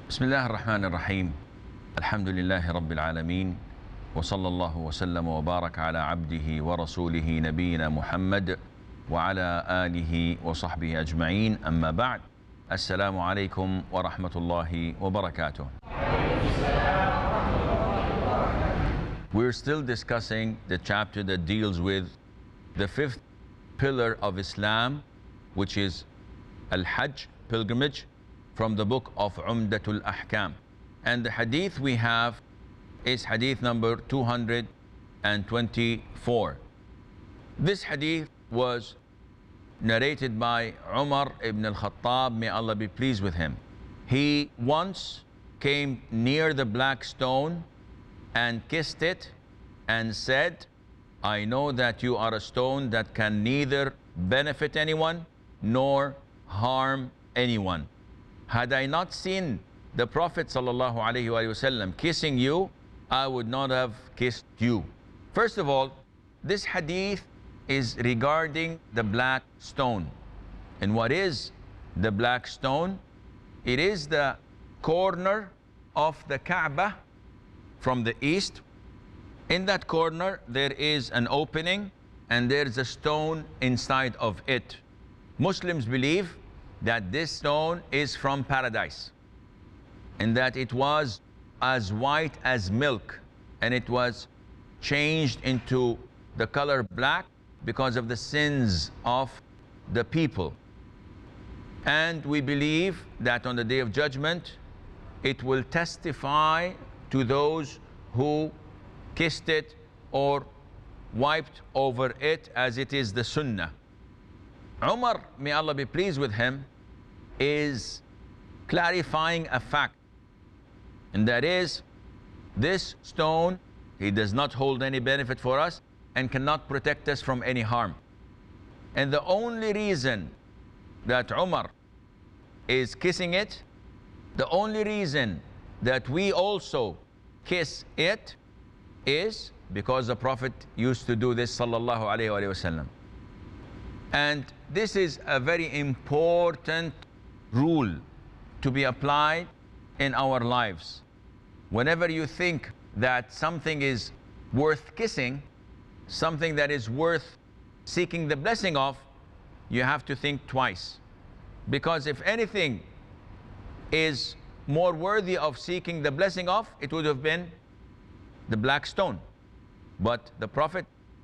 بسم الله الرحمن الرحيم. الحمد لله رب العالمين، وصلى الله وسلم وبارك على عبده ورسوله نبينا محمد وعلى آله وصحبه أجمعين. أما بعد، السلام عليكم ورحمة الله وبركاته. We're still discussing the chapter that deals with the fifth pillar of Islam, which is Al-Hajj, pilgrimage, from the book of Umdatul Ahkam. And the hadith we have is hadith number 224. This hadith was narrated by Umar ibn al-Khattab, may Allah be pleased with him. He once came near the black stone and kissed it and said, I know that you are a stone that can neither benefit anyone nor harm anyone. Had I not seen the Prophet ﷺ kissing you, I would not have kissed you. First of all, this hadith is regarding the black stone. And what is the black stone? It is the corner of the Kaaba from the east. In that corner, there is an opening and there is a stone inside of it. Muslims believe that this stone is from paradise and that it was as white as milk and it was changed into the color black because of the sins of the people. And we believe that on the Day of Judgment, it will testify to those who kissed it or wiped over it, as it is the Sunnah. Umar, may Allah be pleased with him, is clarifying a fact, and that is, this stone, he does not hold any benefit for us and cannot protect us from any harm. And the only reason that Umar is kissing it, the only reason that we also kiss it, is because the Prophet used to do this, sallallahu alaihi wasallam. And this is a very important rule to be applied in our lives. Whenever you think that something is worth kissing, something that is worth seeking the blessing of, you have to think twice. Because if anything is more worthy of seeking the blessing of, it would have been the black stone. But the Prophet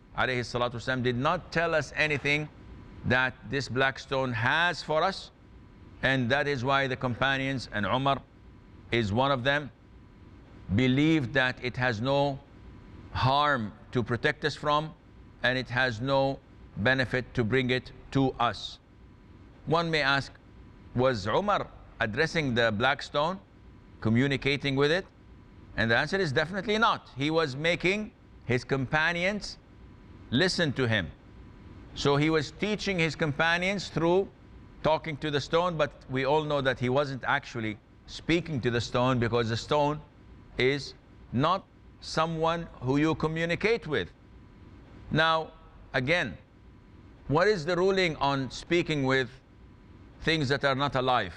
ﷺ did not tell us anything that this black stone has for us, and that is why the companions, and Umar is one of them, believed that it has no harm to protect us from and it has no benefit to bring it to us. One may ask, was Umar addressing the black stone, communicating with it? And the answer is definitely not. He was making his companions listen to him. So he was teaching his companions through talking to the stone, but we all know that he wasn't actually speaking to the stone, because the stone is not someone who you communicate with. Now, again, what is the ruling on speaking with things that are not alive?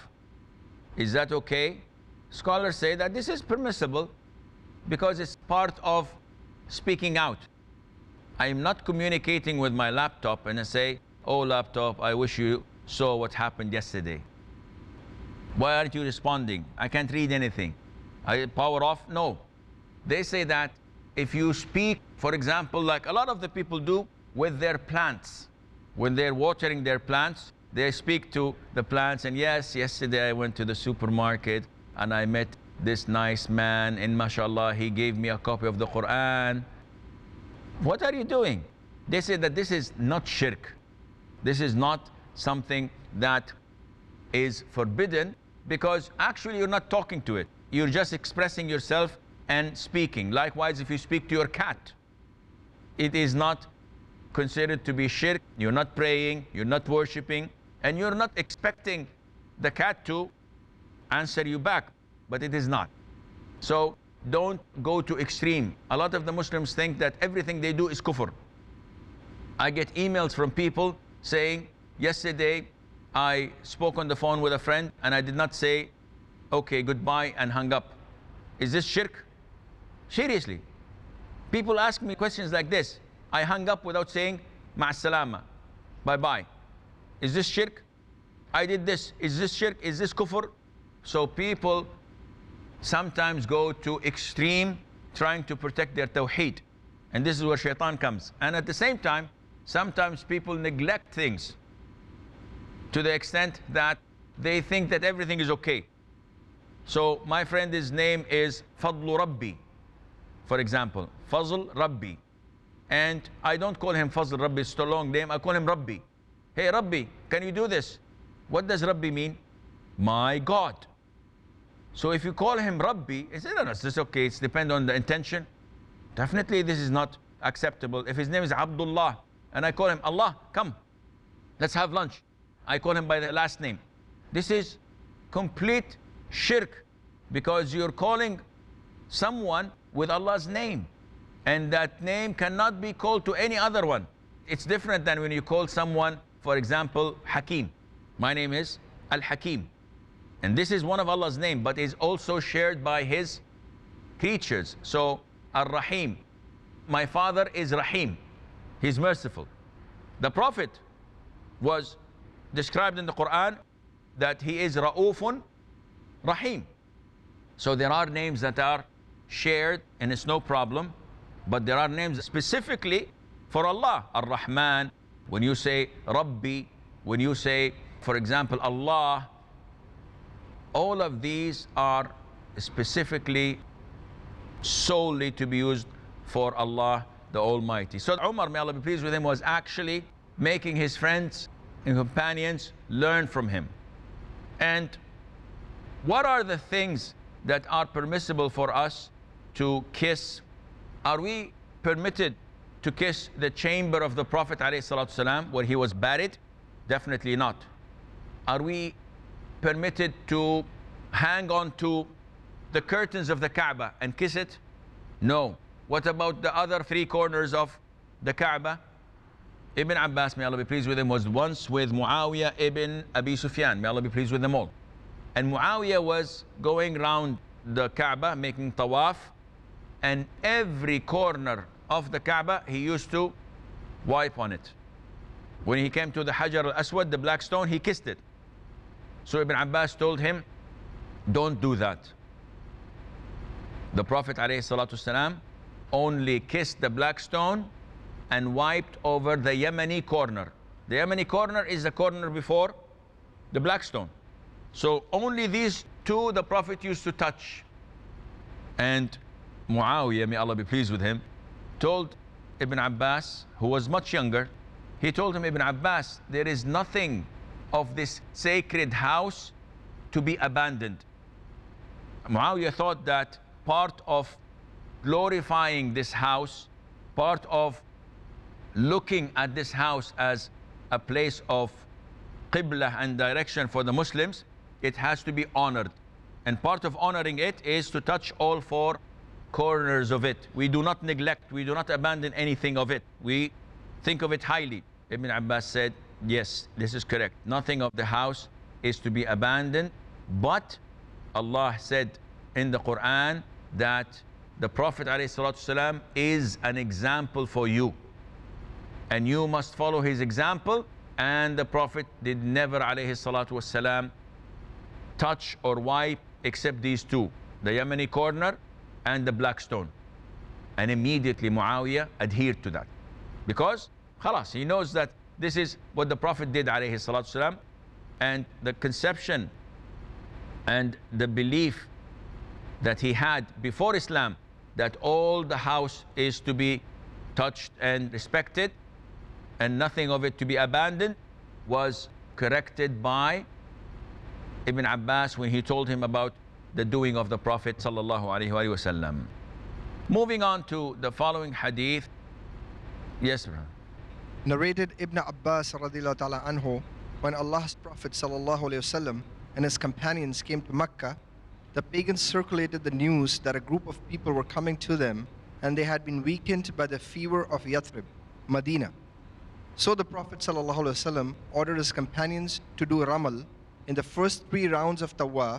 Is that okay? Scholars say that this is permissible because it's part of speaking out. I am not communicating with my laptop and I say, oh laptop, I wish you saw what happened yesterday. Why aren't you responding? I can't read anything. I power off? No. They say that if you speak, for example, like a lot of the people do with their plants, when they're watering their plants, they speak to the plants, and yes, yesterday I went to the supermarket and I met this nice man, and mashallah, he gave me a copy of the Quran. What are you doing? They say that this is not shirk. This is not something that is forbidden, because actually you're not talking to it. You're just expressing yourself and speaking. Likewise, if you speak to your cat, it is not considered to be shirk. You're not praying, you're not worshiping, and you're not expecting the cat to answer you back, but it is not. So don't go to extreme. A lot of the Muslims think that everything they do is kufr. I get emails from people saying, yesterday I spoke on the phone with a friend and I did not say okay, goodbye, and hung up. Is this shirk? Seriously. People ask me questions like this. I hung up without saying ma'as-salama, bye-bye. Is this shirk? I did this. Is this shirk? Is this kufr? So people sometimes go to extreme trying to protect their tawheed. And this is where shaitan comes. And at the same time, sometimes people neglect things to the extent that they think that everything is okay. So my friend, his name is Fadlu Rabbi, for example. Fazl Rabbi. And I don't call him Fazl Rabbi, it's a long name. I call him Rabbi. Hey Rabbi, can you do this? What does Rabbi mean? My God. So if you call him Rabbi, he says, no, no, it's okay. It's depend on the intention. Definitely this is not acceptable. If his name is Abdullah and I call him Allah, come, let's have lunch. I call him by the last name. This is complete shirk because you're calling someone with Allah's name. And that name cannot be called to any other one. It's different than when you call someone, for example, Hakim. My name is Al-Hakim. And this is one of Allah's name, but is also shared by His creatures. So, Ar-Rahim. My father is Rahim. He's merciful. The Prophet was described in the Quran that he is Ra'ufun Rahim. So there are names that are shared and it's no problem. But there are names specifically for Allah. Ar-Rahman, when you say Rabbi, when you say, for example, Allah, all of these are specifically solely to be used for Allah the Almighty. So Umar, may Allah be pleased with him, was actually making his friends and companions learn from him. And what are the things that are permissible for us to kiss? Are we permitted to kiss the chamber of the Prophet ﷺ where he was buried? Definitely not. Are we permitted to hang on to the curtains of the Kaaba and kiss it? No. What about the other three corners of the Kaaba? Ibn Abbas, may Allah be pleased with him, was once with Muawiyah ibn Abi Sufyan. May Allah be pleased with them all. And Muawiyah was going around the Kaaba making tawaf, and every corner of the Kaaba he used to wipe on it. When he came to the Hajar al-Aswad, the black stone, he kissed it. So Ibn Abbas told him, don't do that. The Prophet ﷺ only kissed the black stone and wiped over the Yemeni corner. The Yemeni corner is the corner before the black stone. So only these two the Prophet used to touch. And Muawiyah, may Allah be pleased with him, told Ibn Abbas, who was much younger, he told him, Ibn Abbas, there is nothing of this sacred house to be abandoned. Muawiyah thought that part of glorifying this house, part of looking at this house as a place of qibla and direction for the Muslims, it has to be honored. And part of honoring it is to touch all four corners of it. We do not neglect, we do not abandon anything of it. We think of it highly. Ibn Abbas said, yes, this is correct. Nothing of the house is to be abandoned, but Allah said in the Quran that the Prophet ﷺ is an example for you. And you must follow his example. And the Prophet did never ﷺ touch or wipe except these two, the Yemeni corner and the black stone. And immediately Muawiyah adhered to that. Because, khalas, he knows that this is what the Prophet did ﷺ. And the conception and the belief that he had before Islam, that all the house is to be touched and respected and nothing of it to be abandoned, was corrected by Ibn Abbas when he told him about the doing of the Prophet sallallahu alaihi wasallam. Moving on to the following hadith. Yes, sir. Narrated Ibn Abbas radiallahu ta'ala anhu, when Allah's Prophet sallallahu alaihi wasallam and his companions came to Mecca, the pagans circulated the news that a group of people were coming to them and they had been weakened by the fever of Yathrib, Medina. So the Prophet ﷺ ordered his companions to do ramal in the first 3 rounds of tawaf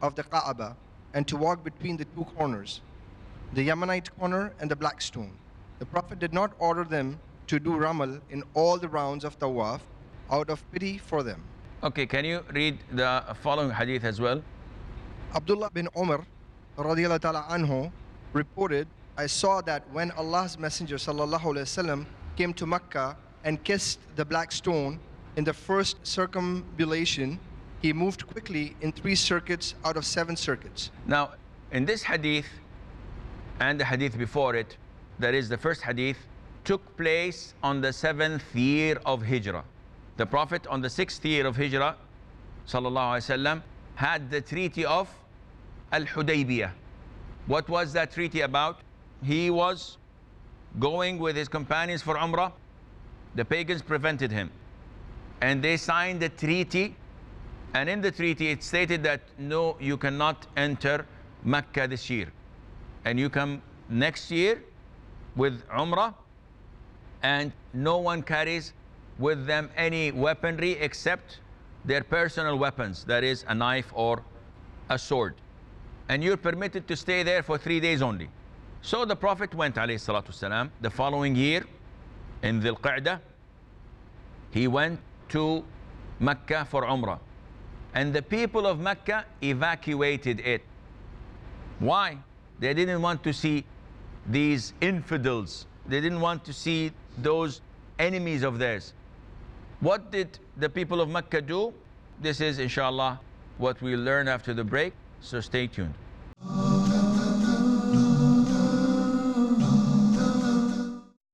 of the Kaaba and to walk between the two corners, the Yemenite corner and the black stone. The Prophet did not order them to do ramal in all the rounds of tawaf out of pity for them. Okay, can you read the following hadith as well? Abdullah bin Umar radiallahu ta'ala anhu reported, I saw that when Allah's Messenger sallallahu alaihi wasallam came to Mecca and kissed the black stone in the first circumambulation, he moved quickly in 3 circuits out of 7 circuits. Now, in this hadith and the hadith before it, that is the first hadith, took place on the 7th year of Hijrah. The Prophet on the 6th year of Hijrah, sallallahu alaihi wasallam, had the treaty of Al-Hudaybiyah. What was that treaty about? He was going with his companions for Umrah. The pagans prevented him. And they signed the treaty. And in the treaty, it stated that, no, you cannot enter Mecca this year. And you come next year with Umrah. And no one carries with them any weaponry except their personal weapons. That is a knife or a sword. And you're permitted to stay there for 3 days only. So the Prophet went, alayhi salatu wasalam, the following year in Dhul Qa'dah. He went to Mecca for Umrah. And the people of Mecca evacuated it. Why? They didn't want to see these infidels. They didn't want to see those enemies of theirs. What did the people of Mecca do? This is, inshallah, what we'll learn after the break. So stay tuned.